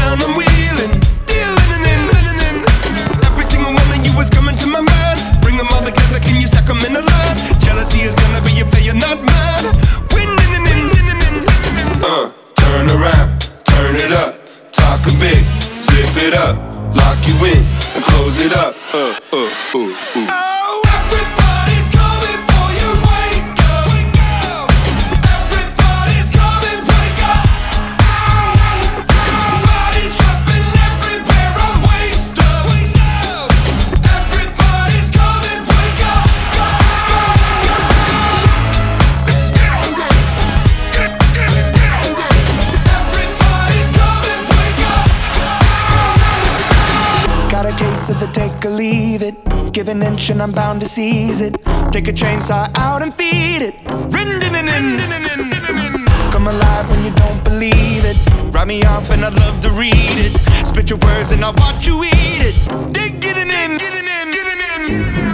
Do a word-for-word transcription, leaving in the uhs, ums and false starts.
down, I'm wheeling, dealing and in, living in. Every single one of you is coming to my mind. Bring them all together, can you stack them in a line? Jealousy is gonna be a failure, not mine. Winning and in, winning and Uh, turn around, turn it up. Talking big, zip it up. Lock you in and close it up. Uh, uh, uh, uh. Oh, everybody's coming for you. Wake up, wake up. Everybody's coming, wake up. Bodies dropping everywhere. I'm waist up, waist up. Everybody's coming, wake up. Everybody's coming, wake up. Got a case of the take or leave it. Give an inch and I'm bound to seize it. Take a chainsaw out and feed it. Come alive when you don't believe it. Write me off and I'd love to read it. Spit your words and I'll watch you eat it. Dig getting in, getting in, getting in.